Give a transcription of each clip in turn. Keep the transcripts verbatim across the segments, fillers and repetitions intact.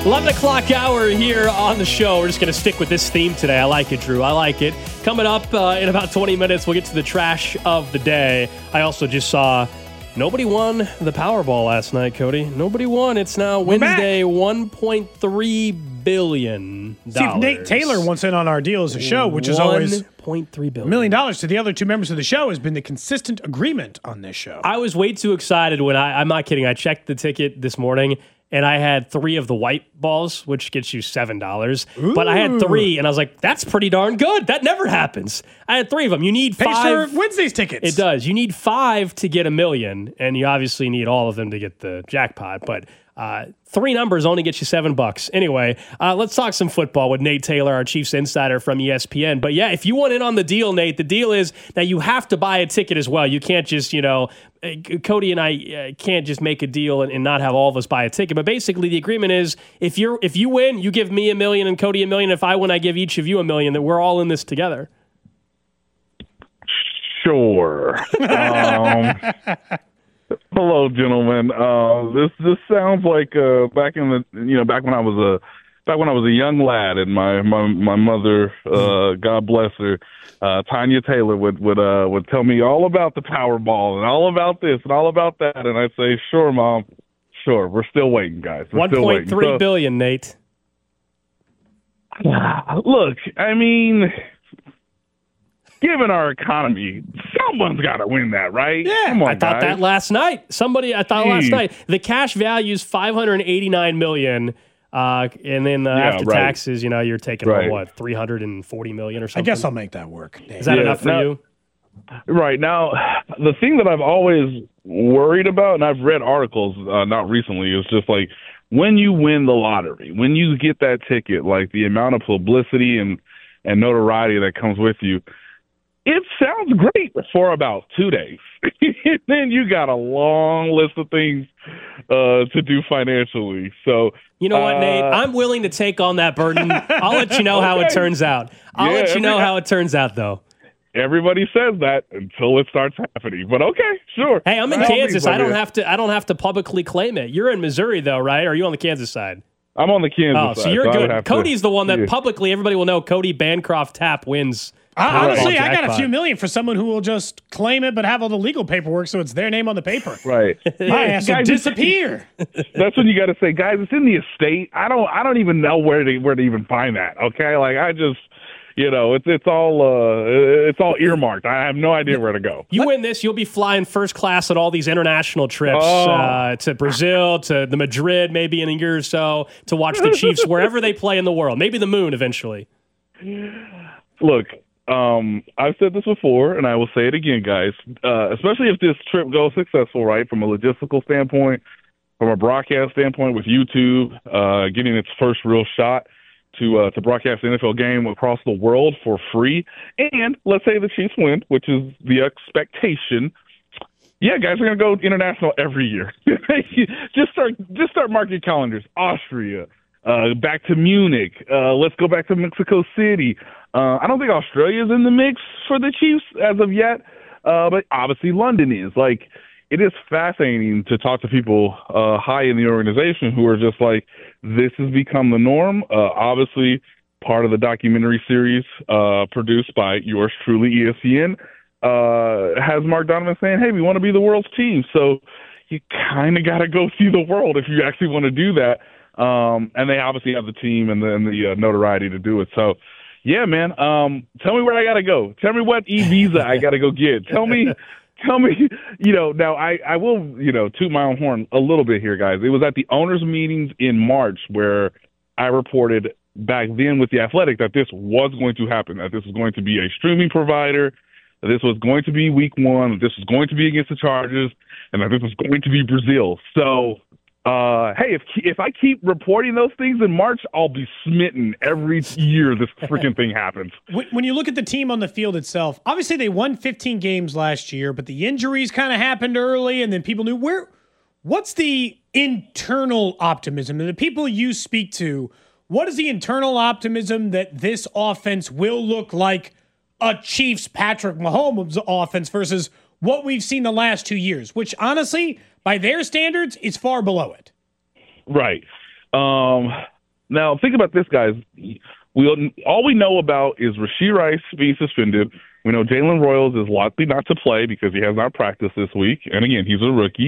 eleven o'clock hour here on the show. We're just going to stick with this theme today. I like it, Drew. I like it. Coming up uh, in about twenty minutes, we'll get to the trash of the day. I also just saw nobody won the Powerball last night, Cody. Nobody won. It's now Wednesday, one point three billion dollars. See, if Nate Taylor wants in on our deal as a show, which is always one point three billion dollars. A million dollars to the other two members of the show has been the consistent agreement on this show. I was way too excited when I, I'm not kidding, I checked the ticket this morning and I had three of the white balls, which gets you seven dollars. Ooh. But I had three, and I was like, that's pretty darn good. That never happens. I had three of them. You need Pays five. for Wednesday's tickets. It does. You need five to get a million, and you obviously need all of them to get the jackpot. But uh, three numbers only get you seven bucks. Anyway, uh, let's talk some football with Nate Taylor, our Chiefs insider from E S P N. But yeah, if you want in on the deal, Nate, the deal is that you have to buy a ticket as well. You can't just, you know, Cody and I uh, can't just make a deal and, and not have all of us buy a ticket. But basically, the agreement is if you're if you win, you give me a million and Cody a million. If I win, I give each of you a million. That we're all in this together. Sure. um, hello, gentlemen. Uh, this this sounds like uh, back in the you know back when I was a back when I was a young lad, and my my my mother, uh, God bless her, uh, Tanya Taylor would would uh, would tell me all about the Powerball and all about this and all about that, and I'd say, "Sure, Mom, sure." We're still waiting, guys. We're One point three so, billion, Nate. Look, I mean, given our economy, someone's got to win that, right? Yeah, Come on, I thought guys. that last night. Somebody, I thought Jeez. last night. The cash value is five hundred eighty-nine million dollars. Uh, and then uh, Yeah, after right. taxes, you know, you're taking Right. home, what, three hundred forty million dollars or I something? guess I'll make that work. Nate. Is that Yeah, enough for now- you? Right. Now, the thing that I've always worried about, and I've read articles, uh, not recently, is just like when you win the lottery, when you get that ticket, like the amount of publicity and, and notoriety that comes with you, it sounds great for about two days. Then you got a long list of things uh, to do financially. So, You know what, uh, Nate? I'm willing to take on that burden. I'll let you know how it Okay. turns out. I'll Yeah, let you know every- how it turns out, though. Everybody says that until it starts happening. But okay, sure. Hey, I'm in By all Kansas. means, I don't yeah. have to. I don't have to publicly claim it. You're in Missouri, though, right? Or are you on the Kansas side? I'm on the Kansas Oh, side. so you're I would good. have to- Cody's the one that yeah. publicly everybody will know. Cody Bancroft Tapp wins. I, honestly, Powerball I got a jackpot. few million for someone who will just claim it but have all the legal paperwork so it's their name on the paper. Right. My ass will Guys, disappear. That's when you got to say, guys, it's in the estate. I don't, I don't even know where to where to even find that. Okay, like I just, you know, it's it's all uh, it's all earmarked. I have no idea where to go. You win this, you'll be flying first class on all these international trips Oh. uh, to Brazil, to the Madrid, maybe in a year or so, to watch the Chiefs wherever they play in the world. Maybe the moon eventually. Look, um, I've said this before, and I will say it again, guys. Uh, especially if this trip goes successful, right, from a logistical standpoint, from a broadcast standpoint, with YouTube uh, getting its first real shot to uh, to broadcast the N F L game across the world for free, and let's say the Chiefs win, which is the expectation. Yeah, guys, we're gonna go international every year. just start, just start marking calendars. Austria, uh, back to Munich. Uh, let's go back to Mexico City. Uh, I don't think Australia's in the mix for the Chiefs as of yet, uh, but obviously London is. Like, it is fascinating to talk to people uh, high in the organization who are just like, this has become the norm. Uh, obviously, part of the documentary series uh, produced by yours truly, E S P N, uh, has Mark Donovan saying, hey, we want to be the world's team. So you kind of got to go see the world if you actually want to do that. Um, and they obviously have the team and the, and the uh, notoriety to do it. So, yeah, man, um, tell me where I got to go. Tell me what e-visa I got to go get. Tell me, tell me, you know, now I, I will, you know, toot my own horn a little bit here, guys. It was at the owners' meetings in March where I reported back then with The Athletic that this was going to happen, that this was going to be a streaming provider, that this was going to be week one, that this was going to be against the Chargers, and that this was going to be Brazil. So, Uh, hey, if if I keep reporting those things in March, I'll be smitten every year this freaking thing happens. When, when you look at the team on the field itself, obviously they won fifteen games last year, but the injuries kind of happened early, and then people knew where. What's the internal optimism? And the people you speak to, what is the internal optimism that this offense will look like a Chiefs Patrick Mahomes offense versus what we've seen the last two years, which honestly, by their standards, is far below it. Right. Um, Now, think about this, guys. We all we know about is Rashee Rice being suspended. We know Jalen Royals is likely not to play because he has not practiced this week. And again, he's a rookie.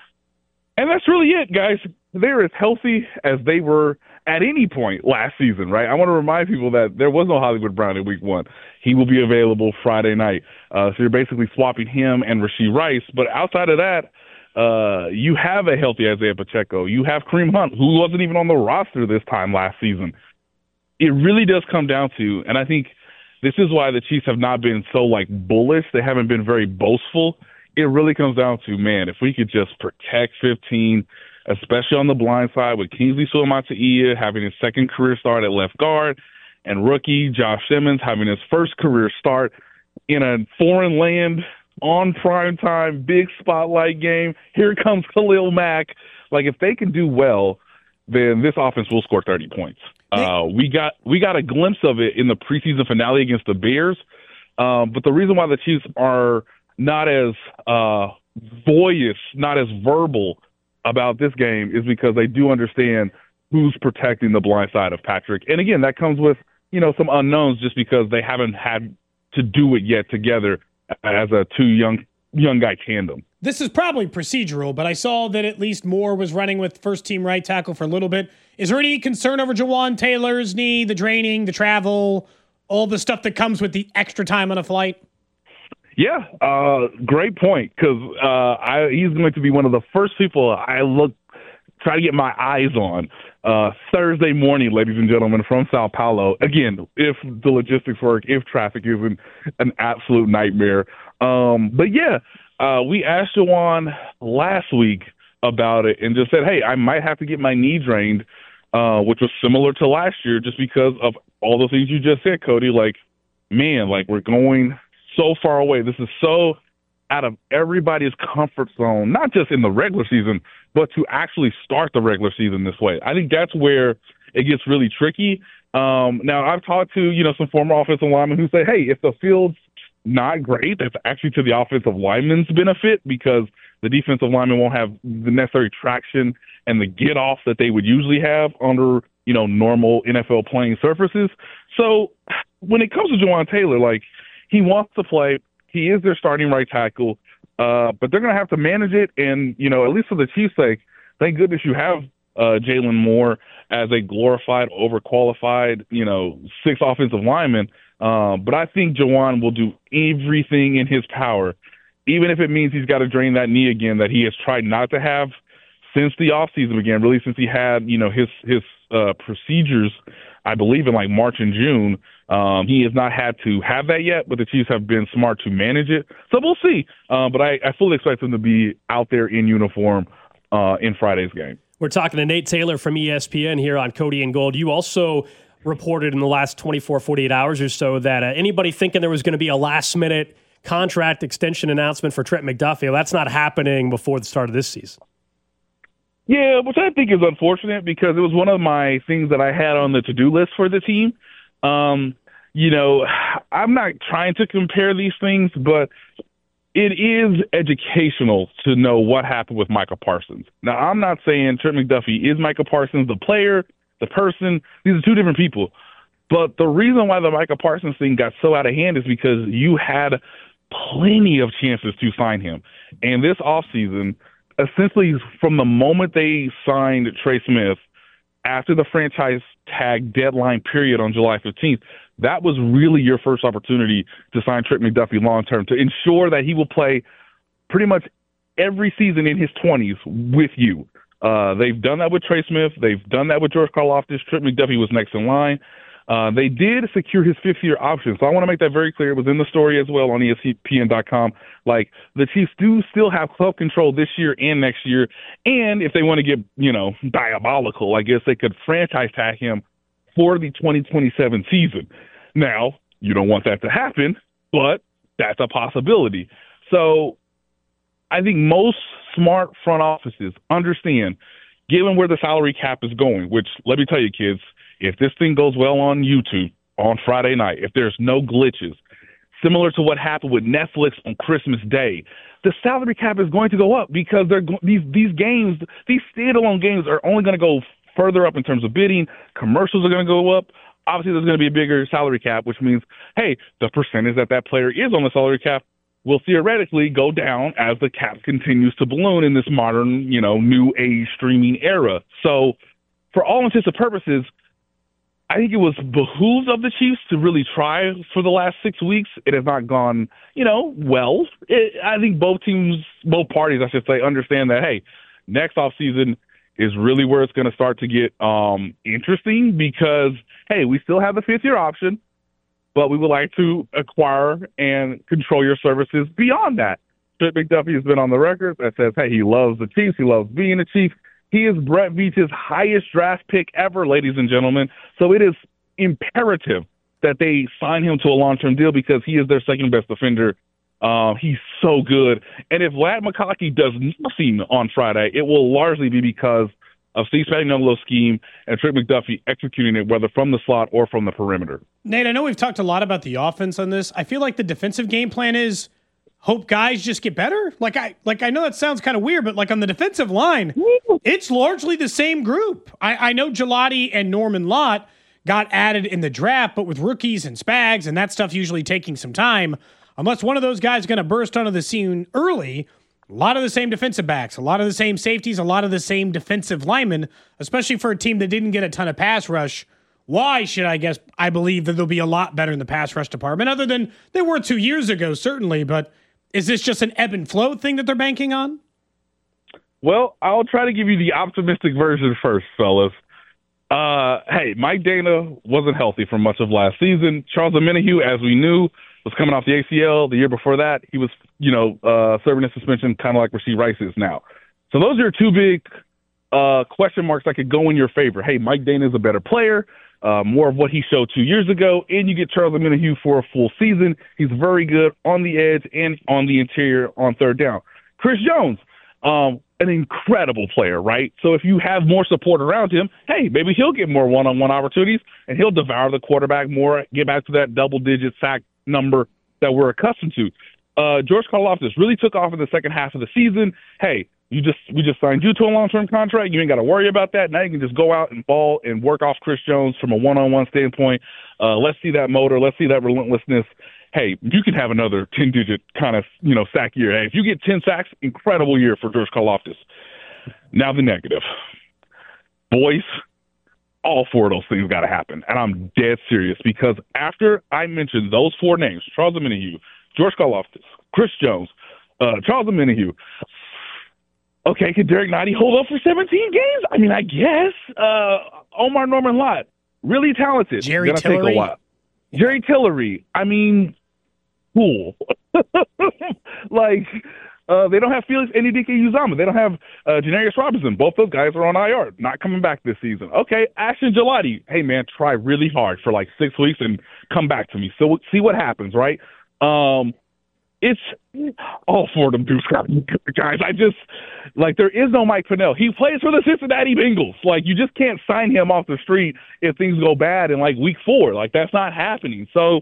And that's really it, guys. They're as healthy as they were at any point last season, right? I want to remind people that there was no Hollywood Brown in week one. He will be available Friday night. Uh, so you're basically swapping him and Rashee Rice. But outside of that, uh, you have a healthy Isaiah Pacheco. You have Kareem Hunt, who wasn't even on the roster this time last season. It really does come down to, and I think this is why the Chiefs have not been so, like, bullish. They haven't been very boastful. It really comes down to, man, if we could just protect fifteen, especially on the blind side with Kingsley Suamataia having his second career start at left guard and rookie Josh Simmons having his first career start in a foreign land on primetime, big spotlight game. Here comes Khalil Mack. Like, if they can do well, then this offense will score thirty points. Uh, we got we got a glimpse of it in the preseason finale against the Bears. Um, but the reason why the Chiefs are not as uh, voyous, not as verbal about this game is because they do understand who's protecting the blind side of Patrick. And again, that comes with, you know, some unknowns just because they haven't had to do it yet together as a two young young guy tandem. This is probably procedural, but I saw that at least Moore was running with first-team right tackle for a little bit. Is there any concern over Jawan Taylor's knee, the training, the travel, all the stuff that comes with the extra time on a flight? Yeah, uh, great point, because uh, he's going to be one of the first people I look try to get my eyes on uh, Thursday morning, ladies and gentlemen, from Sao Paulo. Again, if the logistics work, if traffic isn't an absolute nightmare. Um, but, yeah, uh, we asked Jawan last week about it and just said, hey, I might have to get my knee drained, uh, which was similar to last year just because of all the things you just said, Cody. Like, man, like we're going – so far away. This is so out of everybody's comfort zone, not just in the regular season, but to actually start the regular season this way. I think that's where it gets really tricky. Um, now, I've talked to, you know, some former offensive linemen who say, hey, if the field's not great, that's actually to the offensive lineman's benefit because the defensive lineman won't have the necessary traction and the get off that they would usually have under, you know, normal N F L playing surfaces. So when it comes to Jawan Taylor, like, he wants to play. He is their starting right tackle, uh, but they're going to have to manage it. And, you know, at least for the Chiefs' sake, thank goodness you have uh, Jalen Moore as a glorified, overqualified, you know, six offensive lineman. Uh, but I think Jawan will do everything in his power, even if it means he's got to drain that knee again that he has tried not to have since the offseason began, really since he had, you know, his, his uh, procedures, I believe, in like March and June. Um, he has not had to have that yet, but the Chiefs have been smart to manage it. So we'll see. Uh, but I, I fully expect them to be out there in uniform uh, in Friday's game. We're talking to Nate Taylor from E S P N here on Cody and Gold. You also reported in the last twenty-four, forty-eight hours or so that uh, anybody thinking there was going to be a last-minute contract extension announcement for Trent McDuffie, well, that's not happening before the start of this season. Yeah, which I think is unfortunate because it was one of my things that I had on the to-do list for the team. Um, you know, I'm not trying to compare these things, but it is educational to know what happened with Micah Parsons. Now, I'm not saying Trent McDuffie is Micah Parsons, the player, the person. These are two different people. But the reason why the Micah Parsons thing got so out of hand is because you had plenty of chances to sign him. And this offseason, essentially from the moment they signed Trey Smith, after the franchise tag deadline period on July fifteenth, that was really your first opportunity to sign Trent McDuffie long-term, to ensure that he will play pretty much every season in his twenties with you. Uh, they've done that with Trey Smith. They've done that with George Karlaftis. Trent McDuffie was next in line. Uh, they did secure his fifth-year option, so I want to make that very clear. It was in the story as well on E S P N dot com. Like, the Chiefs do still have club control this year and next year, and if they want to get, you know, diabolical, I guess they could franchise tag him for the twenty twenty-seven season. Now, you don't want that to happen, but that's a possibility. So I think most smart front offices understand, given where the salary cap is going, which, let me tell you, kids, if this thing goes well on YouTube on Friday night, if there's no glitches, similar to what happened with Netflix on Christmas Day, the salary cap is going to go up because they're these these games, these standalone games are only going to go further up in terms of bidding. Commercials are going to go up. Obviously, there's going to be a bigger salary cap, which means, hey, the percentage that that player is on the salary cap will theoretically go down as the cap continues to balloon in this modern, you know, new age streaming era. So for all intents and purposes, I think it was behooves of the Chiefs to really try for the last six weeks. It has not gone, you know, well. It, I think both teams, both parties, I should say, understand that, hey, next offseason is really where it's going to start to get um, interesting because, hey, we still have the fifth-year option, but we would like to acquire and control your services beyond that. Trent McDuffie has been on the record that says, hey, he loves the Chiefs. He loves being a Chief. He is Brett Veach's highest draft pick ever, ladies and gentlemen. So it is imperative that they sign him to a long-term deal because he is their second-best defender. Uh, he's so good. And if Ladd McConkey does nothing on Friday, it will largely be because of Steve Spagnuolo's scheme and Trent McDuffie executing it, whether from the slot or from the perimeter. Nate, I know we've talked a lot about the offense on this. I feel like the defensive game plan is hope guys just get better. Like I like I know that sounds kind of weird, but like on the defensive line, it's largely the same group. I, I know Gelati and Norman Lott got added in the draft, but with rookies and Spags and that stuff usually taking some time, unless one of those guys is going to burst onto the scene early, a lot of the same defensive backs, a lot of the same safeties, a lot of the same defensive linemen, especially for a team that didn't get a ton of pass rush. Why should I guess I believe that they'll be a lot better in the pass rush department, other than they were two years ago, certainly, but is this just an ebb and flow thing that they're banking on? Well, I'll try to give you the optimistic version first, fellas. Uh, hey, Mike Dana wasn't healthy for much of last season. Charles Omenihu, as we knew, was coming off the A C L. The year before that, he was, you know, uh, serving a suspension, kind of like Rashee Rice is now. So those are two big uh, question marks that could go in your favor. Hey, Mike Dana is a better player. Uh, more of what he showed two years ago, and you get Charles Omenihu for a full season. He's very good on the edge and on the interior on third down. Chris Jones, um, an incredible player, right? So if you have more support around him, hey, maybe he'll get more one-on-one opportunities, and he'll devour the quarterback more, get back to that double-digit sack number that we're accustomed to. Uh, George Karlaftis really took off in the second half of the season. Hey, You just we just signed you to a long-term contract. You ain't got to worry about that. Now you can just go out and ball and work off Chris Jones from a one-on-one standpoint. Uh, let's see that motor. Let's see that relentlessness. Hey, you can have another ten-digit kind of, you know, sack year. Hey, if you get ten sacks, incredible year for George Karlaftis. Now the negative. Boys, all four of those things got to happen. And I'm dead serious because after I mentioned those four names, Charles Omenihu, George Karlaftis, Chris Jones, uh, Charles Omenihu, okay, can Derek Nnadi hold up for seventeen games? I mean, I guess. Uh, Omar Norman Lott, really talented. Jerry Gonna Tillery. take a while. Jerry Tillery, I mean, cool. like, uh, they don't have Felix Enudike-Uzama. They don't have uh, Janarius Robinson. Both those guys are on I R, not coming back this season. Okay, Ashton Gelati, hey, man, try really hard for like six weeks and come back to me. So see what happens, right? Um, It's all four of them dudes, guys. I just, like, there is no Mike Pennell. He plays for the Cincinnati Bengals. Like, you just can't sign him off the street if things go bad in, like, week four. Like, that's not happening. So,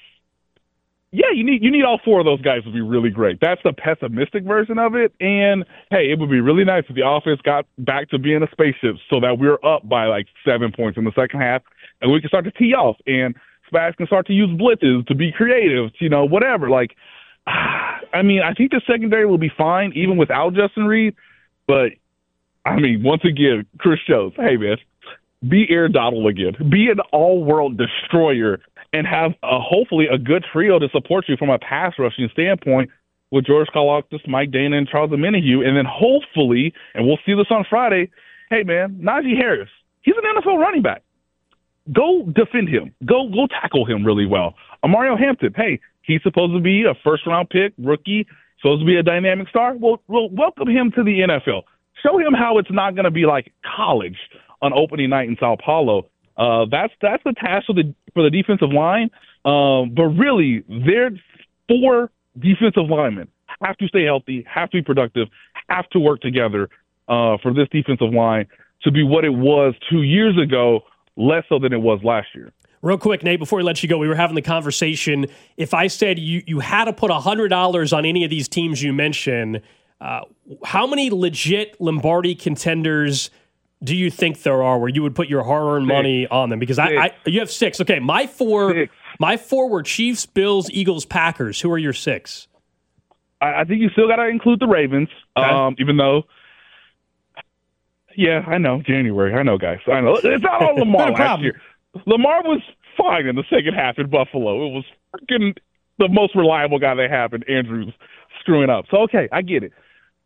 yeah, you need you need all four of those guys to be really great. That's the pessimistic version of it. And, hey, it would be really nice if the offense got back to being a spaceship so that we're up by, like, seven points in the second half and we can start to tee off. And Spags can start to use blitzes to be creative, you know, whatever. Like, I mean, I think the secondary will be fine even without Justin Reed. But, I mean, once again, Chris Jones, hey, man, be Aaron Donald again. Be an all-world destroyer and have a, hopefully a good trio to support you from a pass rushing standpoint with George Karlaftis, Mike Dana, and Charles Omenihu. And then hopefully, and we'll see this on Friday, hey, man, Najee Harris, he's an N F L running back. Go defend him. Go go tackle him really well. Amario Hampton, hey, he's supposed to be a first-round pick, rookie, supposed to be a dynamic star. Well, we'll welcome him to the N F L. Show him how it's not going to be like college on opening night in Sao Paulo. Uh, that's that's the task for the for the defensive line. Um, but really, their four defensive linemen have to stay healthy, have to be productive, have to work together uh, for this defensive line to be what it was two years ago, less so than it was last year. Real quick, Nate, before we let you go, we were having the conversation. If I said you, you had to put one hundred dollars on any of these teams you mentioned, uh, how many legit Lombardi contenders do you think there are where you would put your hard-earned money on them? Because I, I, you have six. Okay, my four, Six. my four were Chiefs, Bills, Eagles, Packers. Who are your six? I, I think you still got to include the Ravens, Okay. um, even though. Yeah, I know January. I know, guys. I know it's not all Lamar Not a last problem. year. Lamar was fine in the second half in Buffalo. It was freaking the most reliable guy they have, and Andrews screwing up. So okay, I get it.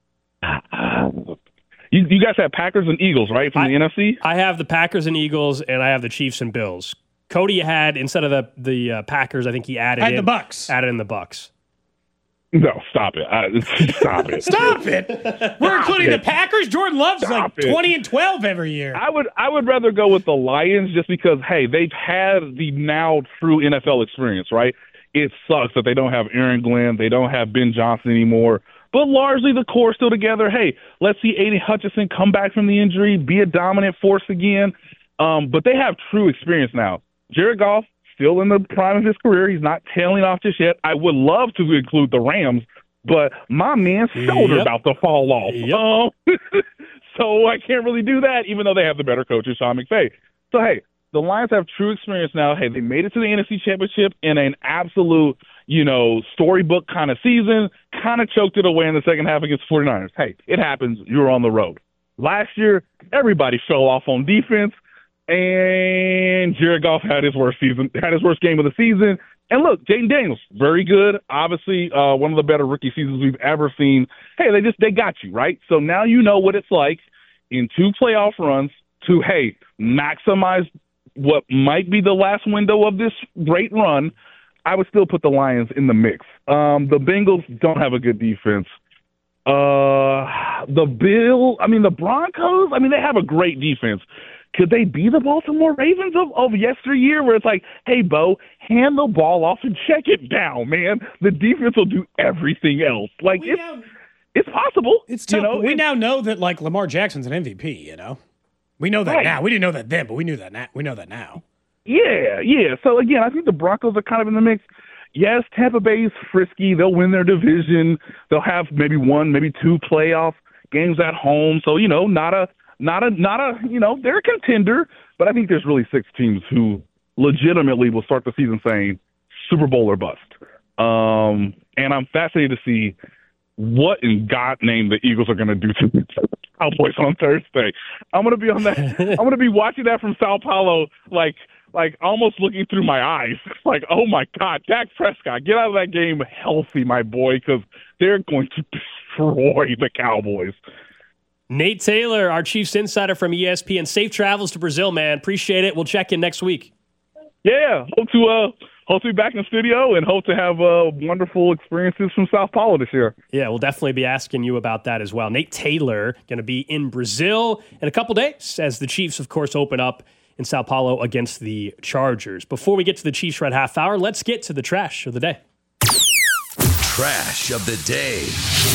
You, you guys have Packers and Eagles, right, from I- the N F C? I have the Packers and Eagles, and I have the Chiefs and Bills. Cody had, instead of the the uh, Packers, I think he added I had in, the Bucks. added in the Bucks. No, stop it. I, stop it. Stop it. We're including it. the Packers. Jordan Love's Stop like it. twenty and twelve every year. I would I would rather go with the Lions just because, hey, they've had the now true N F L experience, right? It sucks that they don't have Aaron Glenn, they don't have Ben Johnson anymore, but largely the core still together. Hey, let's see Aiden Hutchinson come back from the injury, be a dominant force again. Um, but they have true experience now. Jared Goff, still in the prime of his career. He's not tailing off just yet. I would love to include the Rams, but my man's shoulder Yep. about to fall off. Yep. Um, so I can't really do that, even though they have the better coach, Sean McVay. So, hey, the Lions have true experience now. Hey, they made it to the N F C Championship in an absolute, you know, storybook kind of season, kind of choked it away in the second half against the 49ers. Hey, it happens. You're on the road. Last year, everybody fell off on defense, and Jared Goff had his worst season, had his worst game of the season. And look, Jaden Daniels, very good. Obviously, uh, one of the better rookie seasons we've ever seen. Hey, they just they got you, right? So now you know what it's like in two playoff runs to, hey, maximize what might be the last window of this great run. I would still put the Lions in the mix. Um, the Bengals don't have a good defense. Uh, the Bill, I mean, the Broncos, I mean, they have a great defense. Could they be the Baltimore Ravens of, of yesteryear where it's like, hey, Bo, hand the ball off and check it down, man. The defense will do everything else. Like, We it's, now- it's possible. It's tough. You know, but we It's- now know that like Lamar Jackson's an M V P. You know, we know that Right. now. We didn't know that then, but we knew that now. We know that now. Yeah, yeah. So, again, I think the Broncos are kind of in the mix. Yes, Tampa Bay's frisky. They'll win their division. They'll have maybe one, maybe two playoff games at home. So, you know, not a, not a, not a, you know, they're a contender. But I think there's really six teams who legitimately will start the season saying Super Bowl or bust. Um, and I'm fascinated to see what in God name the Eagles are going to do to the Cowboys on Thursday. I'm going to be on that. I'm going to be watching that from Sao Paulo, like, like almost looking through my eyes. Like, oh my God, Dak Prescott, get out of that game healthy, my boy, because they're going to destroy the Cowboys. Nate Taylor, our Chiefs insider from E S P N. Safe travels to Brazil, man. Appreciate it. We'll check in next week. Yeah, hope to uh, hope to be back in the studio and hope to have uh, wonderful experiences from Sao Paulo this year. Yeah, we'll definitely be asking you about that as well. Nate Taylor going to be in Brazil in a couple days as the Chiefs, of course, open up in Sao Paulo against the Chargers. Before we get to the Chiefs Red Half Hour, let's get to the trash of the day. Trash of the day.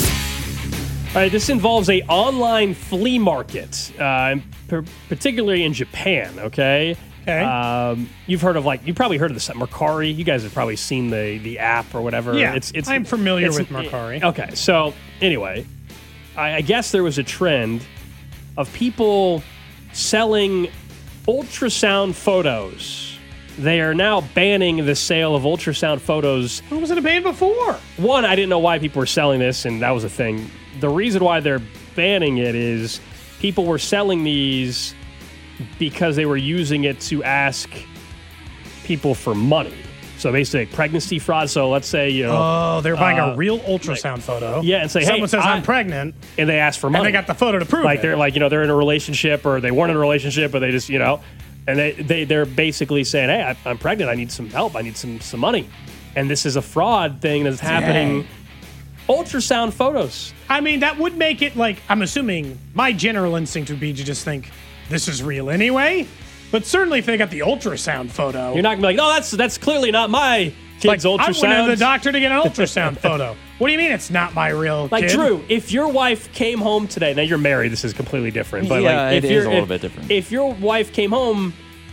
All right, this involves a online flea market, uh, per- particularly in Japan, okay? Okay. Um, you've heard of, like, you probably heard of this, Mercari. You guys have probably seen the the app or whatever. Yeah, it's, it's, I'm familiar it's- with Mercari. Okay, so anyway, I, I guess there was a trend of people selling ultrasound photos. They are now banning the sale of ultrasound photos. What was it a ban before? One, I didn't know why people were selling this, and that was a thing. The reason why they're banning it is people were selling these because they were using it to ask people for money. So basically, like pregnancy fraud. So let's say, you know, Oh, they're buying uh, a real ultrasound photo. yeah, and say, hey, someone says I- I'm pregnant, and they ask for money. and they got the photo to prove like it. they're like, you know, they're in a relationship or they weren't in a relationship, or they just, you know, and they, they, they're basically saying, hey, I, I'm pregnant. I need some help. I need some, some money. And this is a fraud thing that's happening. Ultrasound photos. I mean, that would make it like, I'm assuming my general instinct would be to just think this is real anyway. But certainly if they got the ultrasound photo, You're not going to be like, no, that's that's clearly not my like, kid's I went to ultrasound. the doctor to get an ultrasound photo. What do you mean it's not my real Like, kid? Drew, if your wife came home today, now you're married, this is completely different. But Yeah, like, if it you're, is a little if, bit different. If your wife came home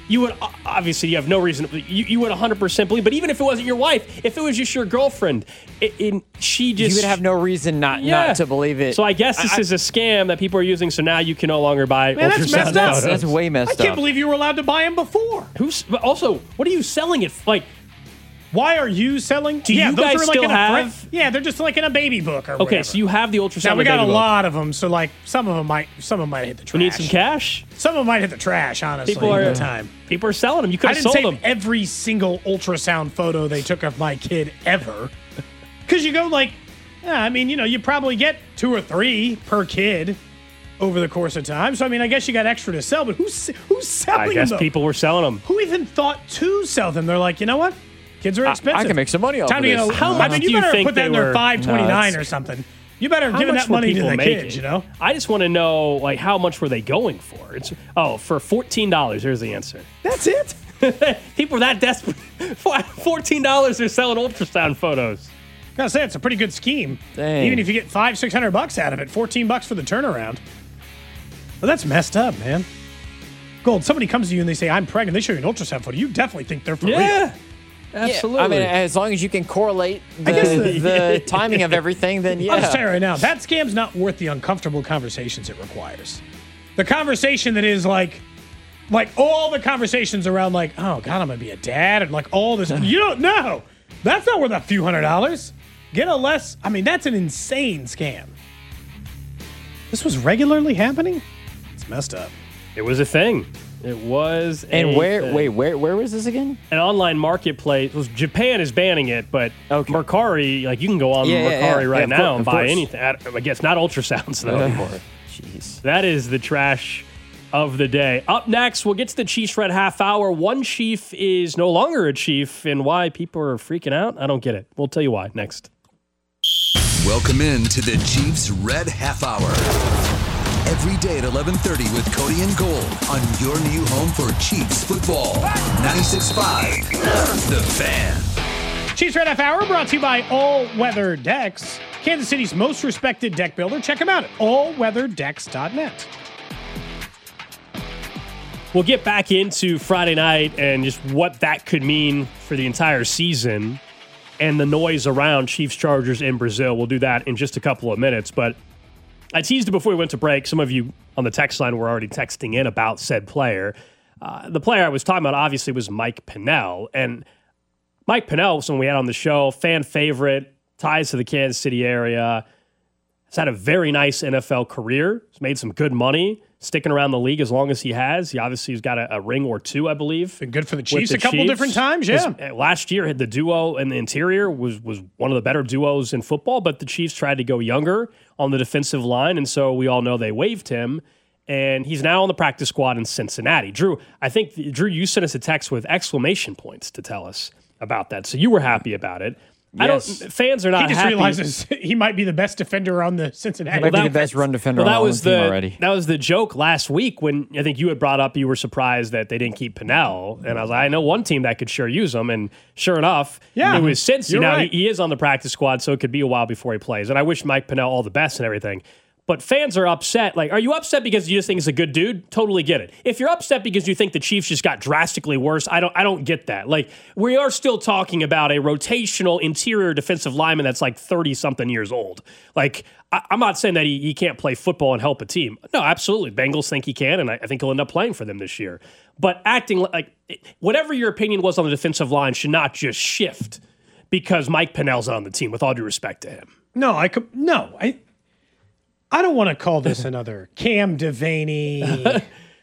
you would obviously you have no reason to, you, you would one hundred percent believe, but even if it wasn't your wife, if it was just your girlfriend, it, it, she just you would have no reason not yeah. not to believe it. So I guess this I, is a scam that people are using. So now you can no longer buy Man, that's ultrasound messed up. photos. That's way I messed can't up. believe you were allowed to buy them before. Who's but also? What are you selling it for? Like? Why are you selling? Do yeah, you those guys are like still in a have? fri- yeah, they're just like in a baby book or Okay, whatever. so you have the ultrasound. Now we got a baby book. lot of them, so like some of them might, some of them might hit the trash. We need some cash. Some of them might hit the trash. Honestly, People are at the time. People are selling them. You could I have didn't sold save them. every single ultrasound photo they took of my kid ever, because you go like, yeah, I mean, you know, you probably get two or three per kid over the course of time. So I mean, I guess you got extra to sell, but who's who's selling I guess them? people were selling them. Who even thought to sell them? They're like, you know what? Kids are I, expensive. I can make some money off Time of to get this. a, How I much mean, do you you better think put that they in their were- five twenty-nine No, it's- or something. You better How give much that were money to people the making? kids, you know? I just want to know, like, how much were they going for? It's oh, for fourteen dollars. Here's the answer. That's it. People are that desperate. For fourteen dollars, they're selling ultrasound photos. Gotta say, it's a pretty good scheme. Dang. Even if you get five, six hundred bucks out of it, fourteen bucks for the turnaround. Well, that's messed up, man. Gold, somebody comes to you and they say, I'm pregnant. They show you an ultrasound photo. You definitely think they're for real. Yeah, Yeah, absolutely. I mean, as long as you can correlate the, guess the- the timing of everything, then yeah. I'll just tell you right now, that scam's not worth the uncomfortable conversations it requires. The conversation that is like, like all the conversations around like, oh God, I'm gonna be a dad, and like all this. You don't know. That's not worth a few hundred dollars. Get a less. I mean, that's an insane scam. This was regularly happening. It's messed up. it was a thing. It was. and a where? thing. Wait, where? Where was this again? An online marketplace. Was Japan is banning it, but Okay. Mercari, like you can go on Yeah, yeah, Mercari yeah. right Yeah, of now cour- and of buy course. anything. I I guess not ultrasounds though anymore. Jeez. That is the trash of the day. Up next, we'll get to the Chiefs Red half hour. One Chief is no longer a Chief, and why people are freaking out. I don't get it. We'll tell you why next. Welcome in to the Chiefs Red Half Hour. Every day at eleven thirty with Cody and Gold on your new home for Chiefs football. ninety-six point five The Fan. Chiefs Red Half Hour brought to you by All Weather Decks, Kansas City's most respected deck builder. Check them out at all weather decks dot net. We'll get back into Friday night and just what that could mean for the entire season and the noise around Chiefs Chargers in Brazil. We'll do that in just a couple of minutes. But I teased it before we went to break. Some of you on the text line were already texting in about said player. Uh, the player I was talking about obviously was Mike Pennell. And Mike Pennell, someone we had on the show, fan favorite, ties to the Kansas City area, has had a very nice N F L career. He's made some good money, sticking around the league as long as he has. He obviously has got a, a ring or two, I believe. Been good for the with Chiefs the a couple Chiefs. different times, yeah. His- uh, last year, the duo in the interior was was one of the better duos in football, but the Chiefs tried to go younger on the defensive line, and so we all know they waived him. And he's now on the practice squad in Cincinnati. Drew, I think, Drew, you sent us a text with exclamation points to tell us about that. So you were happy about it. I don't. Yes. Fans are not He just happy. realizes he might be the best defender on the Cincinnati. Might be that- the best run defender Well, that on was the team the already. that was the joke last week when I think you had brought up you were surprised that they didn't keep Pennell, and I was like, I know one team that could sure use him, and sure enough, Yeah, it was Cincy. you're Now right. he, he is on the practice squad, so it could be a while before he plays. And I wish Mike Pennell all the best and everything. But fans are upset. Like, are you upset because you just think he's a good dude? Totally get it. If you're upset because you think the Chiefs just got drastically worse, I don't I don't get that. Like, we are still talking about a rotational interior defensive lineman that's like thirty-something years old. Like, I, I'm not saying that he, he can't play football and help a team. No, absolutely. Bengals think he can, and I, I think he'll end up playing for them this year. But acting like whatever your opinion was on the defensive line should not just shift because Mike Pennell's on the team, with all due respect to him. No, I could no. I I don't want to call this another Cam Devaney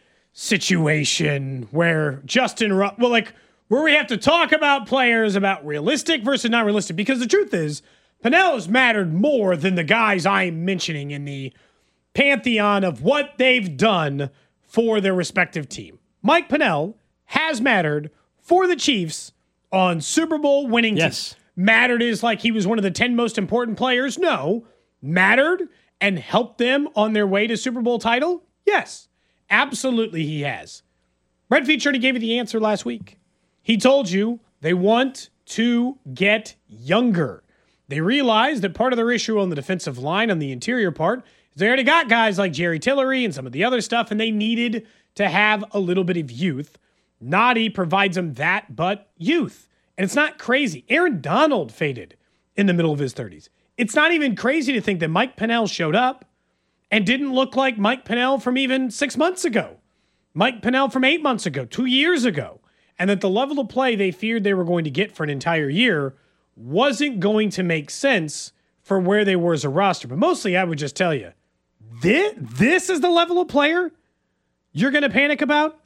situation where Justin Ru- well, like where we have to talk about players about realistic versus not realistic. Because the truth is, Pennell has mattered more than the guys I'm mentioning in the pantheon of what they've done for their respective team. Mike Pennell has mattered for the Chiefs on Super Bowl winning Yes. teams. Mattered is like he was one of the ten most important players. No. Mattered and helped them on their way to Super Bowl title? Yes. Absolutely he has. Brett Featured gave you the answer last week. He told you they want to get younger. They realized that part of their issue on the defensive line, on the interior part, is they already got guys like Jerry Tillery and some of the other stuff, and they needed to have a little bit of youth. Noddy provides him that, but youth. And it's not crazy. Aaron Donald faded in the middle of his thirties. It's not even crazy to think that Mike Pennell showed up and didn't look like Mike Pennell from even six months ago, Mike Pennell from eight months ago, two years ago, and that the level of play they feared they were going to get for an entire year wasn't going to make sense for where they were as a roster. But mostly, I would just tell you, this, this is the level of player you're going to panic about?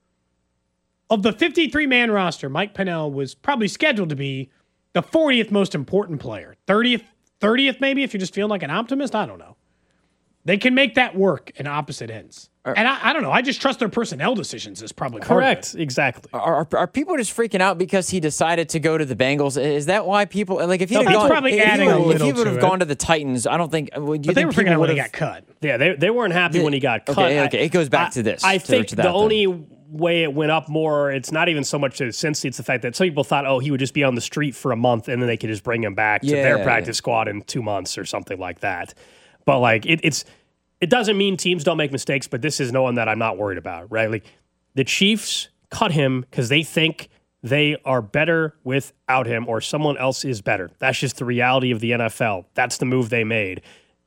Of the fifty-three man roster, Mike Pennell was probably scheduled to be the fortieth most important player. thirtieth, thirtieth maybe, if you're just feeling like an optimist. I don't know. They can make that work in opposite ends. And I, I don't know. I just trust their personnel decisions is probably part Correct. of it. Exactly. Are, are, are people just freaking out because he decided to go to the Bengals? Is that why people like if he No, had he's gone, probably if he adding a would- if little he would to have it. gone to the Titans? I don't think. Would you But they think were people freaking out when he would've- got cut. Yeah, they they weren't happy when he got cut. Okay, I- okay. It goes back I- to this. I to- think to that the then. only way it went up more, it's not even so much to Cincy, it's the fact that some people thought, oh, he would just be on the street for a month and then they could just bring him back to their Yeah. practice squad in two months or something like that. But like it, it's it doesn't mean teams don't make mistakes, but this is no one that I'm not worried about, right? Like the Chiefs cut him because they think they are better without him or someone else is better. That's just the reality of the N F L. That's the move they made.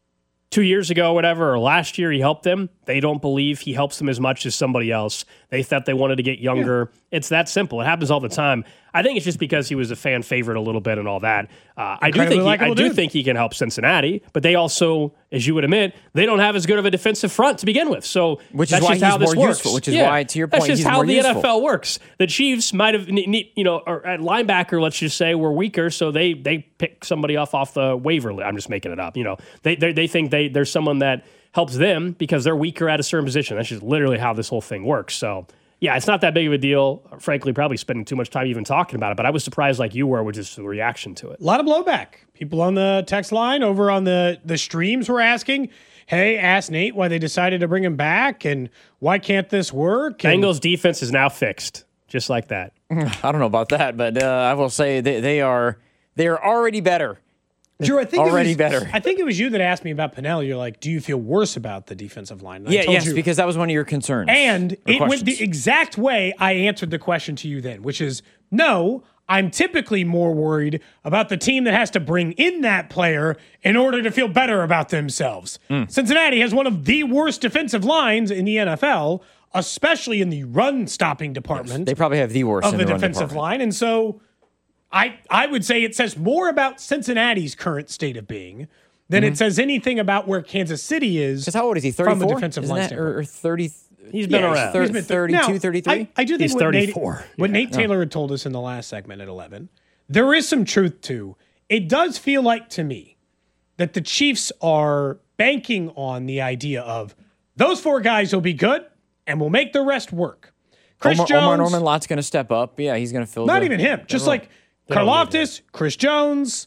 Two years ago, whatever, or last year, he helped them. They don't believe he helps them as much as somebody else. They thought they wanted to get younger. Yeah. It's that simple. It happens all the time. I think it's just because he was a fan favorite a little bit and all that. Uh, I do think he, I do think he can help Cincinnati, but they also, as you would admit, they don't have as good of a defensive front to begin with. So Which is that's why just how he's this more works. useful, which is Yeah. why, to your that's point, just he's how more the useful. N F L works. The Chiefs might have, you know, or at linebacker, let's just say, were weaker, so they they pick somebody off off the waiver list. I'm just making it up. You know, they they, they think they there's someone that helps them because they're weaker at a certain position. That's just literally how this whole thing works. So, yeah, it's not that big of a deal. Frankly, probably spending too much time even talking about it, but I was surprised like you were with just the reaction to it. A lot of blowback. People on the text line over on the, the streams were asking, hey, ask Nate why they decided to bring him back and why can't this work? And Bengals defense is now fixed, just like that. I don't know about that, but uh, I will say they, they are they are already better. Drew, I think Already it was, better. I think it was you that asked me about Pennell. You're like, do you feel worse about the defensive line? And I Yeah, told yes, you, because that was one of your concerns. and or it went questions. the exact way I answered the question to you then, which is no, I'm typically more worried about the team that has to bring in that player in order to feel better about themselves. Mm. Cincinnati has one of the worst defensive lines in the N F L, especially in the run stopping department They probably have the worst of in the the run defensive department. line. And so I I would say it says more about Cincinnati's current state of being than it says anything about where Kansas City is. Because how old is he? From thirty-four? a defensive Isn't line that, standpoint. or, or thirty? He's been Yeah, around. thir- he's been thirty-two, now, thirty-three? I, I do think He's what Nate, thirty-four. what Nate Taylor had told us in the last segment at eleven, there is some truth to. It does feel like to me that the Chiefs are banking on the idea of those four guys will be good and will make the rest work. Chris Omar, Jones, Omar Norman Lott's going to step up. Yeah, he's going to fill not the, even him, just role. like Karlaftis, Chris Jones,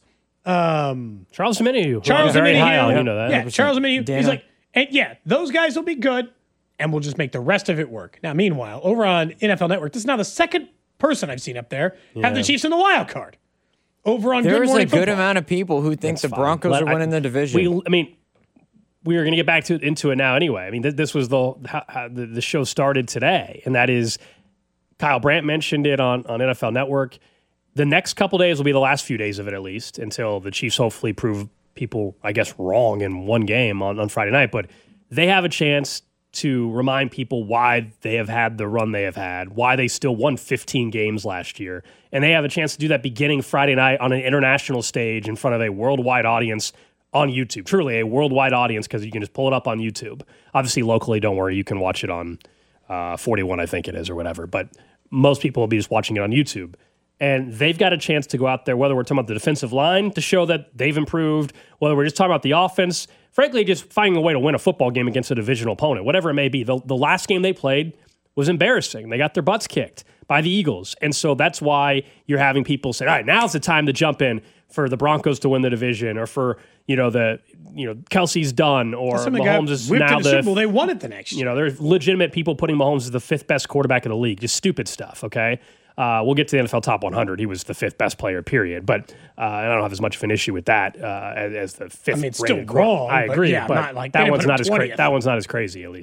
um, Charles Omenihu. Charles very high Omenihu. on, you know that. Yeah, Charles Omenihu. He's Dana. like, and yeah, those guys will be good, and we'll just make the rest of it work. Now, meanwhile, over on N F L Network, this is now the second person I've seen up there have the Chiefs in the wild card. Over on Good There's a Morning good Football. amount of people who think the Fine. Broncos Let- are I- winning the division. We, I mean, we were going to get back to into it now anyway. I mean, th- this was the how, how the, the show started today, and that is Kyle Brandt mentioned it on, on N F L Network. The next couple days will be the last few days of it, at least, until the Chiefs hopefully prove people, I guess, wrong in one game on, on Friday night. But they have a chance to remind people why they have had the run they have had, why they still won fifteen games last year. And they have a chance to do that beginning Friday night on an international stage in front of a worldwide audience on YouTube. Truly a worldwide audience because you can just pull it up on YouTube. Obviously, locally, don't worry, you can watch it on uh, forty-one, I think it is, or whatever. But most people will be just watching it on YouTube. And they've got a chance to go out there, whether we're talking about the defensive line to show that they've improved, whether we're just talking about the offense, frankly, just finding a way to win a football game against a divisional opponent, whatever it may be. The, the last game they played was embarrassing. They got their butts kicked by the Eagles. And so that's why you're having people say, all right, now's the time to jump in for the Broncos to win the division, or for, you know, the, you know, Kelsey's done, or Somebody got Mahomes is whipped now in the Super Bowl. the, They won it the next year. you know, there's legitimate people putting Mahomes as the fifth best quarterback in the league. Just stupid stuff, okay? Uh, we'll get to the N F L top one hundred. He was the fifth best player, period. But uh, I don't have as much of an issue with that uh, as, as the fifth. I mean, it's still rated wrong, I but agree, yeah, but not like- they that didn't one's put him not as cra- twentieth. that one's not as crazy, at least.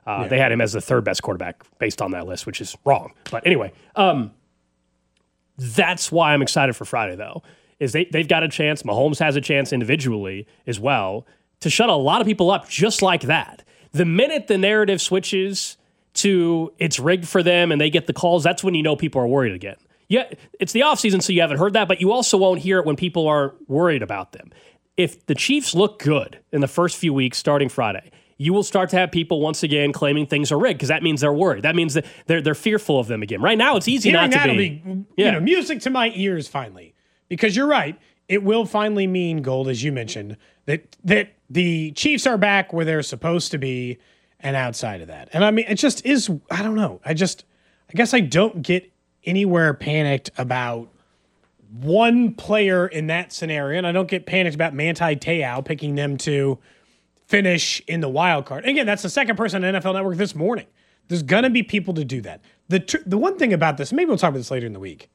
Uh, yeah. They had him as the third best quarterback based on that list, which is wrong. But anyway, um, that's why I'm excited for Friday, though, is they, they've got a chance. Mahomes has a chance individually as well to shut a lot of people up just like that. The minute the narrative switches to it's rigged for them and they get the calls, that's when you know people are worried again. Yeah, it's the offseason, so you haven't heard that, but you also won't hear it when people are worried about them. If the Chiefs look good in the first few weeks starting Friday, you will start to have people once again claiming things are rigged because that means they're worried. That means that they're they're fearful of them again. Right now, it's easy Hearing not to be. be. Yeah. You know, music to my ears finally, because you're right. It will finally mean, Gold, as you mentioned, that that the Chiefs are back where they're supposed to be, and outside of that. And I mean, it just is. I don't know. I just, I guess I don't get anywhere panicked about one player in that scenario, and I don't get panicked about Manti Te'o picking them to finish in the wild card. And again, that's the second person on N F L Network this morning. There's going to be people to do that. The tr- the one thing about this, maybe we'll talk about this later in the week.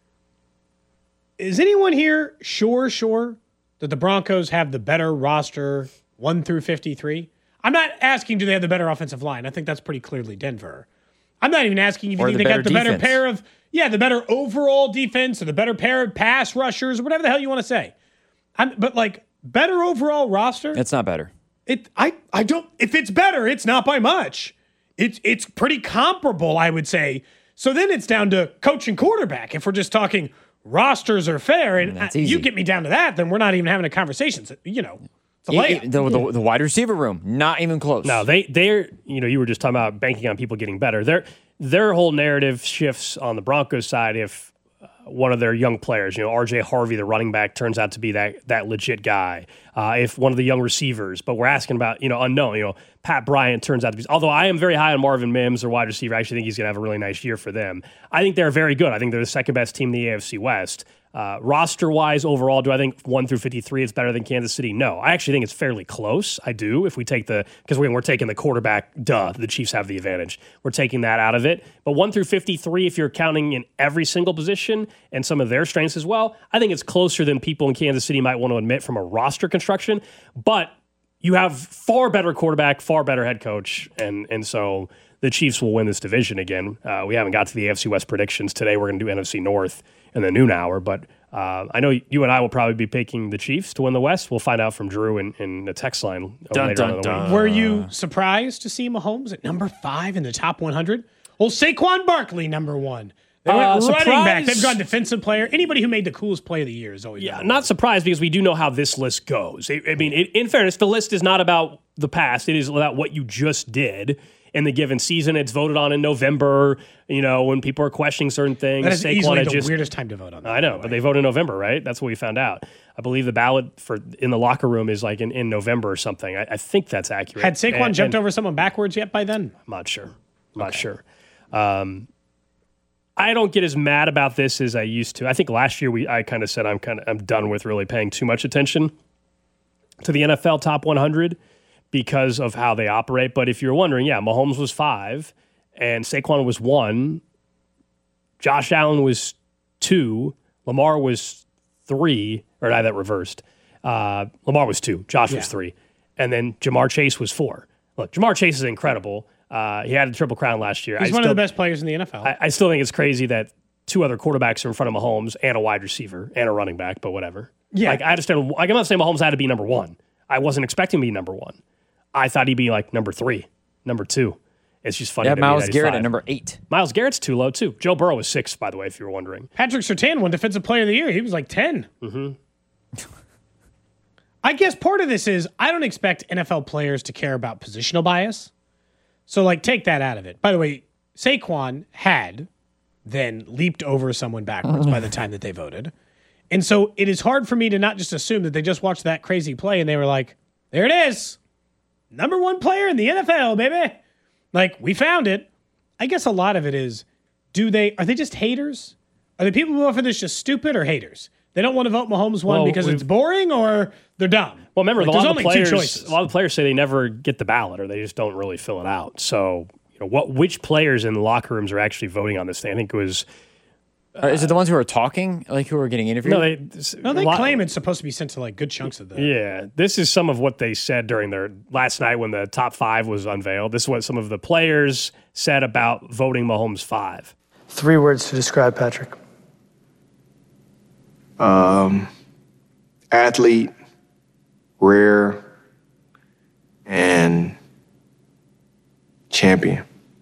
Is anyone here sure, sure that the Broncos have the better roster one through fifty-three? I'm not asking do they have the better offensive line. I think that's pretty clearly Denver. I'm not even asking if you think they got the better defense. pair of, yeah, the better overall defense or the better pair of pass rushers or whatever the hell you want to say. I'm, but like better overall roster. It's not better. It I I don't if it's better, it's not by much. It's it's pretty comparable, I would say. So then it's down to coach and quarterback. If we're just talking rosters are fair, and I, you get me down to that, then we're not even having a conversation. So, you know, it's a layup. The, the, the wide receiver room, not even close. No, they they're you know you were just talking about banking on people getting better. Their their whole narrative shifts on the Broncos side if uh, one of their young players, you know, R J Harvey, the running back, turns out to be that that legit guy. Uh, if one of the young receivers, but we're asking about you know unknown, you know, Pat Bryant turns out to be. Although I am very high on Marvin Mims, their wide receiver, I actually think he's going to have a really nice year for them. I think they're very good. I think they're the second best team in the A F C West. Uh, roster-wise, overall, do I think one through fifty-three is better than Kansas City? No. I actually think it's fairly close. I do, if we take the – because we're taking the quarterback, duh, the Chiefs have the advantage. We're taking that out of it. But one through fifty-three, if you're counting in every single position and some of their strengths as well, I think it's closer than people in Kansas City might want to admit from a roster construction. But you have far better quarterback, far better head coach, and and so the Chiefs will win this division again. Uh, we haven't got to the A F C West predictions. Today we're going to do N F C North in the noon hour, but uh, I know you and I will probably be picking the Chiefs to win the West. We'll find out from Drew in, in the text line dun, later dun, on in the dun. week. Were you surprised to see Mahomes at number five in the top one hundred? Well, Saquon Barkley, number one. They went Uh, running surprise- back. They've gone defensive player. Anybody who made the coolest play of the year is always Yeah, number not one. surprised because we do know how this list goes. I, I mean, it, in fairness, the list is not about the past. It is about what you just did in the given season. It's voted on in November, you know, when people are questioning certain things. That is Saquon easily had the just, weirdest time to vote on that. I know, but they vote in November, right? That's what we found out. I believe the ballot for in the locker room is like in, in November or something. I, I think that's accurate. Had Saquon And- jumped and over someone backwards yet by then? I'm not sure. I'm not sure. Um, I don't get as mad about this as I used to. I think last year we I kind of said I'm kind of I'm done with really paying too much attention to the N F L top one hundred because of how they operate. But if you're wondering, yeah, Mahomes was five and Saquon was one. Josh Allen was two. Lamar was three, or I that reversed. Uh, Lamar was two. Josh was Yeah. three. And then Jamar Chase was four. Look, Jamar Chase is incredible. Uh, he had a triple crown last year. He's I one still, of the best players in the N F L. I, I still think it's crazy that two other quarterbacks are in front of Mahomes and a wide receiver and a running back, but whatever. Yeah. Like, I understand. Like, I'm not saying Mahomes had to be number one. I wasn't expecting him to be number one. I thought he'd be like number three, number two. It's just funny. Yeah, to me Myles that he's Garrett five. at number eight. Myles Garrett's too low, too. Joe Burrow was six, by the way, if you were wondering. Patrick Surtain won Defensive Player of the Year. He was like ten. Mm-hmm. I guess part of this is I don't expect N F L players to care about positional bias. So, like, take that out of it. By the way, Saquon had then leaped over someone backwards by the time that they voted. And so it is hard for me to not just assume that they just watched that crazy play and they were like, there it is. Number one player in the N F L, baby. Like, we found it. I guess a lot of it is, do they, are they just haters? Are the people who vote for this just stupid or haters? They don't want to vote Mahomes one Well, because we've- it's boring or they're dumb. Well, remember, Like, a there's lot of only the players, two choices. a lot of the players say they never get the ballot or they just don't really fill it out. So, you know, what which players in the locker rooms are actually voting on this thing? I think it was Or is it the ones who are talking, like who are getting interviewed? No, they No, they a lot- claim it's supposed to be sent to like good chunks of the. Yeah, this is some of what they said during their last night when the top five was unveiled. This is what some of the players said about voting Mahomes five. Three words to describe Patrick. Um, athlete, rare, and champion.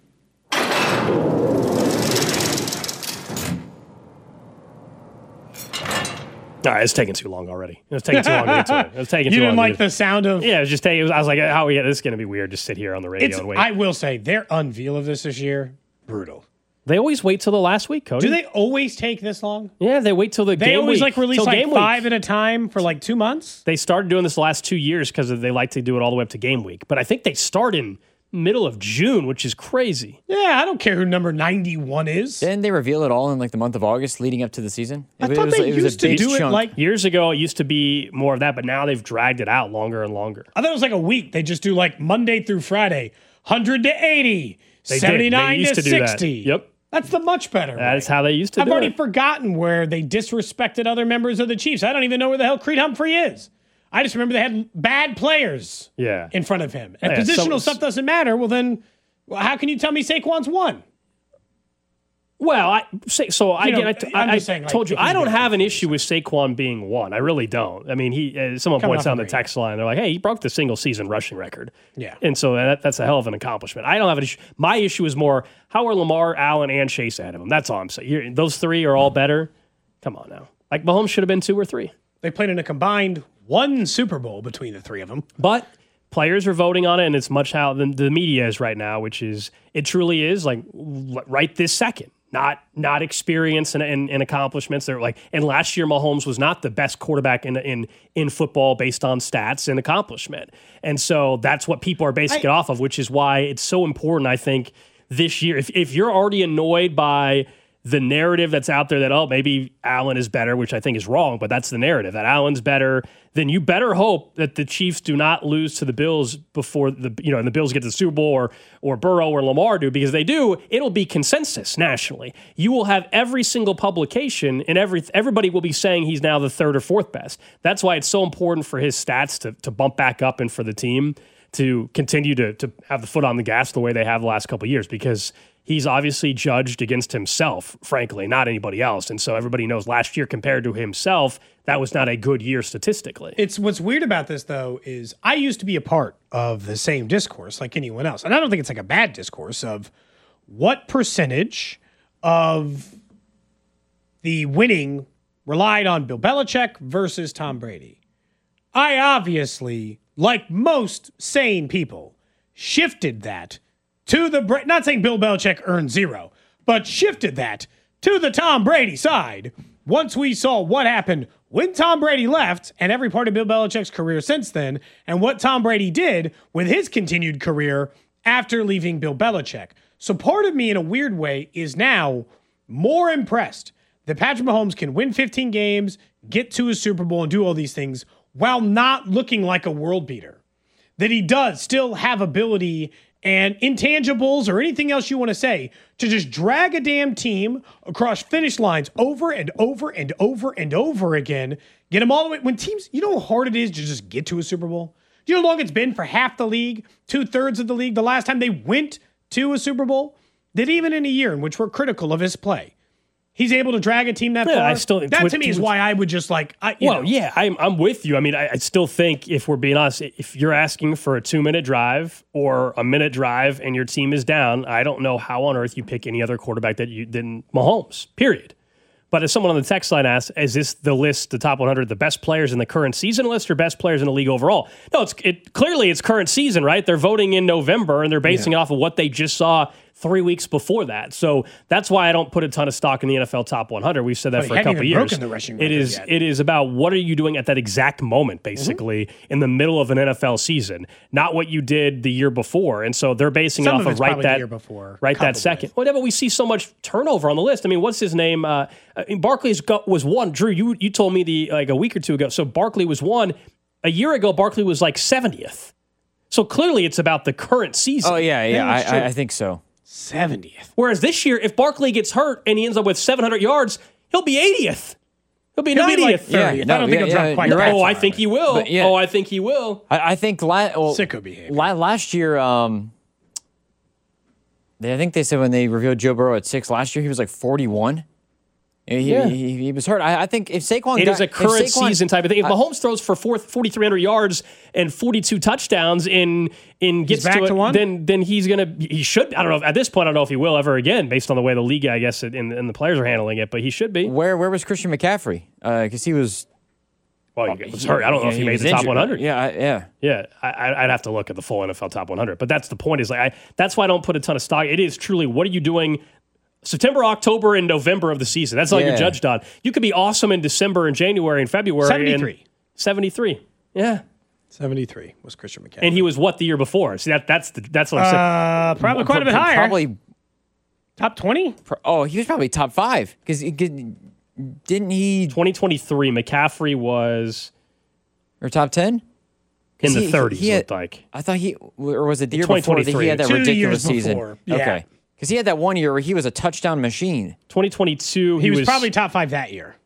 All right, it's taking too long already. It's taking too long to get to it. It's taking You too didn't long. like to the sound of. Yeah, it was just taking. I was like, "How? Yeah, this is going to be weird. Just sit here on the radio It's, and wait." I will say their unveil of this this year brutal. They always wait till the last week, Cody. Do they always take this long? Yeah, they wait till the They game always week. like release till like game five week. at a time for like two months. They started doing this the last two years because they like to do it all the way up to game week. But I think they start in middle of June, which is crazy. Yeah, I don't care who number ninety-one is. Didn't they reveal it all in like the month of August leading up to the season? I It thought was- they it was a used to big do it chunk. like. Years ago, it used to be more of that, but now they've dragged it out longer and longer. I thought it was like a week. They just do like Monday through Friday, one hundred to eighty, They did. They seventy-nine used to to do that. sixty. Yep. That's the much better. That way. is how they used to I've do already it. forgotten where they disrespected other members of the Chiefs. I don't even know where the hell Creed Humphrey is. I just remember they had bad players Yeah. in front of him. And Yeah, if positional so- stuff doesn't matter, well then, well, how can you tell me Saquon's won? Well, I say so. I, You know, again, I, I'm I, just saying, like, told you if he's I don't gonna have an be issue with Saquon being one. I really don't. I mean, he. Uh, someone Coming points off out on a the great text line. They're like, "Hey, he broke the single season rushing record." Yeah. and so that, that's a hell of an accomplishment. I don't have an issue. My issue is more how are Lamar, Allen, and Chase ahead of him. That's all I'm saying. You're, those three are all better. Come on now. Like Mahomes should have been two or three, They played in a combined one Super Bowl between the three of them. but. Players are voting on it, and it's much how the, the media is right now, which is it truly is like l- right this second. Not not experience and, and, and accomplishments. They're like, and last year Mahomes was not the best quarterback in in in football based on stats and accomplishment, and so that's what people are basing I- it off of, which is why it's so important. I think this year, if if you're already annoyed by the narrative that's out there that, oh, maybe Allen is better, which I think is wrong, but that's the narrative, that Allen's better, then you better hope that the Chiefs do not lose to the Bills before the, you know, and the Bills get to the Super Bowl or, or Burrow or Lamar do, because they do, it'll be consensus nationally. You will have every single publication and every everybody will be saying he's now the third or fourth best. That's why it's so important for his stats to, to bump back up and for the team to continue to, to have the foot on the gas the way they have the last couple of years, because he's obviously judged against himself, frankly, not anybody else. And so everybody knows last year compared to himself, that was not a good year statistically. It's what's weird about this though is I used to be a part of the same discourse like anyone else. And I don't think it's like a bad discourse of what percentage of the winning relied on Bill Belichick versus Tom Brady. I obviously, like most sane people, shifted that to the, Bra- not saying Bill Belichick earned zero, but shifted that to the Tom Brady side once we saw what happened when Tom Brady left and every part of Bill Belichick's career since then, and what Tom Brady did with his continued career after leaving Bill Belichick. So part of me, in a weird way, is now more impressed that Patrick Mahomes can win fifteen games, get to a Super Bowl, and do all these things while not looking like a world beater. That he does still have ability and intangibles or anything else you want to say to just drag a damn team across finish lines over and over and over and over again, get them all the way. When teams, you know how hard it is to just get to a Super Bowl? Do you know how long it's been for half the league, two thirds of the league, the last time they went to a Super Bowl? That even in a year in which we're critical of his play, he's able to drag a team that Yeah, far. I still- that with- to me is with- why I would just like, I, you Well, know, yeah, I'm, I'm with you. I mean, I, I still think if we're being honest, if you're asking for a two minute drive or a minute drive and your team is down, I don't know how on earth you pick any other quarterback that you than Mahomes, period. But as someone on the text line asked, is this the list, the top one hundred, the best players in the current season list or best players in the league overall? No, it's it clearly it's current season, right? They're voting in November and they're basing it off of what they just saw three weeks before that. So that's why I don't put a ton of stock in the N F L top one hundred. We've said that But he for a hadn't couple even years. broken the rushing It record is yet. it is about what are you doing at that exact moment, basically, Mm-hmm. in the middle of an N F L season, not what you did the year before. And so they're basing Some it of off it's of right probably the that year before, right that coupled second. with. Well, yeah, but we see so much turnover on the list. I mean, what's his name? Uh, I mean, Barkley's got, was one. Drew, you you told me the like a week or two ago. So Barkley was one. A year ago, Barkley was like seventieth. So clearly, it's about the current season. Oh yeah, yeah, Yeah, I, that's true. I, I think so. seventieth. Whereas this year, if Barkley gets hurt and he ends up with seven hundred yards, he'll be eightieth. He'll be He'll be like ninetieth. thirtieth. Yeah, no, I don't think yeah, he'll drop yeah, quite you're that right. Oh, far. I think he will. But, yeah. Oh, I think he will. I, I think la- well, Sicko behavior. La- last year, um, they, I think they said when they revealed Joe Burrow at six last year, he was like forty-one. He, Yeah. he, he was hurt. I, I think if Saquon It got, is a if current Saquon- season type of thing. If I- Mahomes throws for four, forty-three hundred yards and forty-two touchdowns in in gets back to, it, to one? then then he's gonna he should. I don't know if, at this point. I don't know if he will ever again, based on the way the league, I guess, and, and the players are handling it. But he should be. where where was Christian McCaffrey? Because he was Well, he was hurt. I don't know yeah, if he, made was the top injured. one hundred. Yeah, I, yeah. Yeah, I, I'd have to look at the full N F L top one hundred. But that's the point. Is like I, that's why I don't put a ton of stock. It is truly what are you doing September, October, and November of the season. That's all Yeah. you're judged on. You could be awesome in December and January and February. seventy-three. And seventy-three. Yeah. seventy-three was Christian McCaffrey. And he was what the year before? See, that that's the, that's what I'm saying. uh, probably quite a bit Pro- higher. Probably. Top twenty? pro- Oh, he was probably top five because didn't he twenty twenty-three, McCaffrey was or top ten? in the He- he thirties, had- looked like. I thought he, or was it the year before that he twenty twenty-three. had that Two ridiculous years season? before, yeah. Okay. Because he had that one year where he was a touchdown machine. twenty twenty-two, He, was, probably top five that year.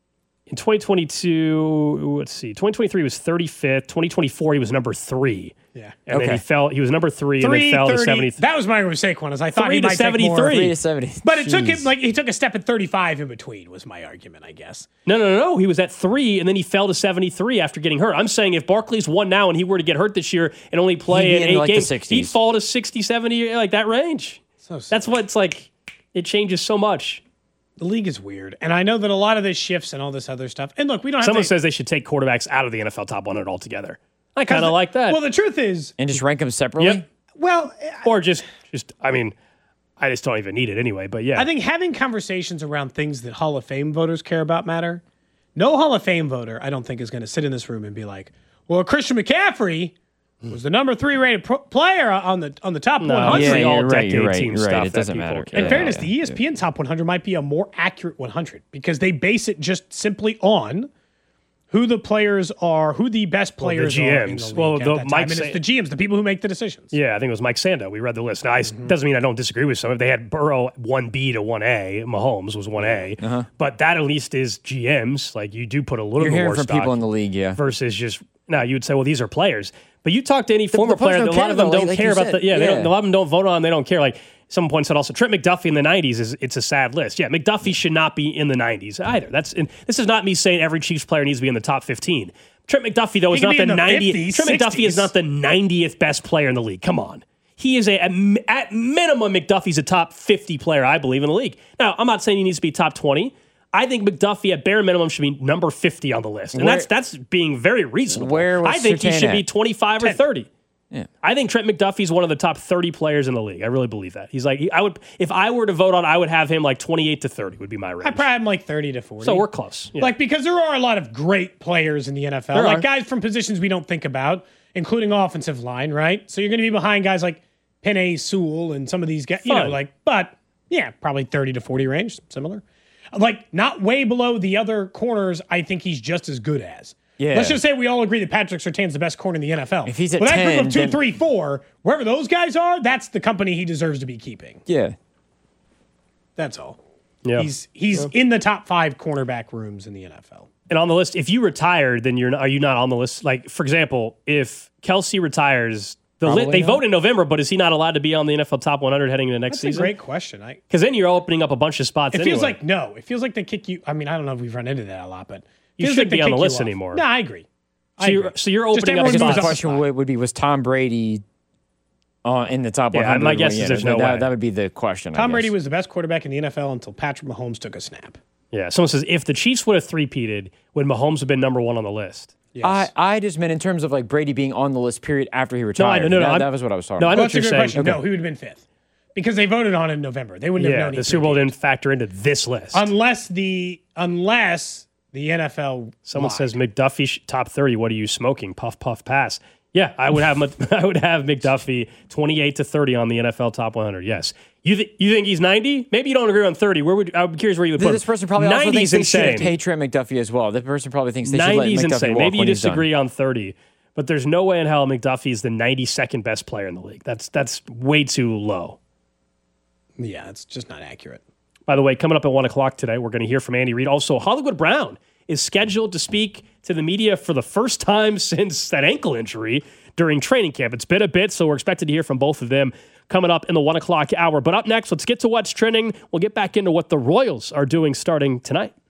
in twenty twenty-two. Let's see, twenty twenty-three was thirty-fifth. twenty twenty-four, he was number three. Yeah. And then Okay. he fell. He was number three, and then Three fell to thirty. seventy. That was my mistake one. Is I thought Three he to might take more. seventy-three. Three to seventy. But it took him Jeez. like he took a step at thirty-five in between. Was my argument, I guess. No, no, no, no. He was at three, and then he fell to seventy-three after getting hurt. I'm saying if Barkley's one now and he were to get hurt this year and only play He'd in be in, eight like, the games, sixties. he'd fall to sixty, seventy, like that range. So sad. That's what it's like. It changes so much. The league is weird, and I know that a lot of this shifts and all this other stuff. And look, we don't have Someone to, says they should take quarterbacks out of the N F L top one hundred altogether. I kind of like that. Well, the truth is, And just rank them separately? Yep. well, Or just, just. I mean, I just don't even need it anyway. But yeah, I think having conversations around things that Hall of Fame voters care about matter. No Hall of Fame voter, I don't think, is going to sit in this room and be like, "Well, Christian McCaffrey was the number three rated pro- player on the on the top No, one hundred." it's Yeah, the you're right, all-decade you're right, team you're right. stuff It that doesn't people matter. care In Yeah, about. fairness, yeah, the E S P N top one hundred might be a more accurate one hundred because they base it just simply on who the players are, who the best players G are in Ms. the league Well, at the that time. Mike And Sa- it's the G Ms, the people who make the decisions. Yeah, I think it was Mike Sando. We read the list. Now, I Mm-hmm. doesn't mean I don't disagree with some. If they had Burrow one B to one A, Mahomes was one A, Uh-huh. but that at least is G Ms. Like you do put a little You're bit hearing more from stock people in the league, yeah. versus just now you would say, well, these are players. But you talk to any former the players player, a don't lot care, of them though, don't like- like care you about said. the yeah. They Yeah. don't, a lot of them don't vote on. They don't care. Like someone points out also, Trent McDuffie in the nineties is it's a sad list. Yeah, McDuffie should not be in the nineties either. That's and this is not me saying every Chiefs player needs to be in the top fifteen. Trent McDuffie though He is can not be the in the ninetieth. fifties, Trent McDuffie is sixties. not the ninetieth best player in the league. Come on. He is a, at, at minimum, McDuffie's a top fifty player, I believe, in the league. Now, I'm not saying he needs to be top twenty. I think McDuffie at bare minimum should be number fifty on the list. And Where- that's that's being very reasonable. Where was I think he Surtain should be at? twenty-five or thirty. Yeah. I think Trent McDuffie's one of the top thirty players in the league. I really believe that. He's like, I would, if I were to vote on, I would have him like twenty-eight to thirty would be my I range. probably have him like thirty to forty. So we're close. Yeah. Like, because there are a lot of great players in the N F L, There like are. guys from positions we don't think about, including offensive line, right? So you're going to be behind guys like Penei Sewell and some of these guys, you know, Fine. like, but yeah, probably thirty to forty range, similar. Like, not way below the other corners, I think he's just as good as. Yeah. Let's just say we all agree that Patrick Surtain's the best corner in the N F L. If he's at well, that ten, group of two, then- three, four, wherever those guys are, that's the company he deserves to be keeping. Yeah. That's all. yeah. He's he's in the top five cornerback rooms in the N F L. And on the list, if you retired, then you're not, are you not on the list? Like, for example, if Kelsey retires, the li- Probably they not. vote in November, but is he not allowed to be on the N F L top one hundred heading into next That's a season? great question. I Because then you're opening up a bunch of spots. It anyway. feels like no. It feels like they kick you. I mean, I don't know if we've run into that a lot, but it You feels shouldn't like they be on the kick you list off. anymore. No, I agree. I So you're- agree. so you're Just opening up everyone spots. moves The up a question spot. would, would be, was Tom Brady uh, in the top Yeah, one hundred? my guess is Yeah, there's that, no that, way. that would be the question. I Tom guess. Brady was the best quarterback in the N F L until Patrick Mahomes took a snap. Yeah, someone says if the Chiefs would have three-peated, would Mahomes have been number one on the list? Yes. I, I just meant in terms of like Brady being on the list, period, after he No, I retired. no, no, no. that, I'm- that was what I was talking No, I about. know Well, what that's a you're good saying. question. No, he would have been fifth because they voted on it in November. They wouldn't have Yeah, known. he the Super Bowl three-peated. didn't factor into this list. unless the unless the N F L. Someone lied. says McDuffie sh- top thirty. What are you smoking? Puff, puff, pass. Yeah, I would have. Mc- I would have McDuffie twenty-eight to thirty on the N F L top one hundred. Yes. You th- you think he's ninety? Maybe you don't agree on thirty. Where would I'm curious where you would put This him. person probably also ninety thinks is they should insane. pay Trent McDuffie as well. That person probably thinks they should let ninety is McDuffie insane. walk Maybe you when he's done. disagree on thirty, but there's no way in hell McDuffie is the ninety-second best player in the league. That's that's way too low. Yeah, it's just not accurate. By the way, coming up at one o'clock today, we're going to hear from Andy Reid. Also, Hollywood Brown is scheduled to speak to the media for the first time since that ankle injury during training camp. It's been a bit, so we're expected to hear from both of them coming up in the one o'clock hour. But up next, let's get to what's trending. We'll get back into what the Royals are doing starting tonight.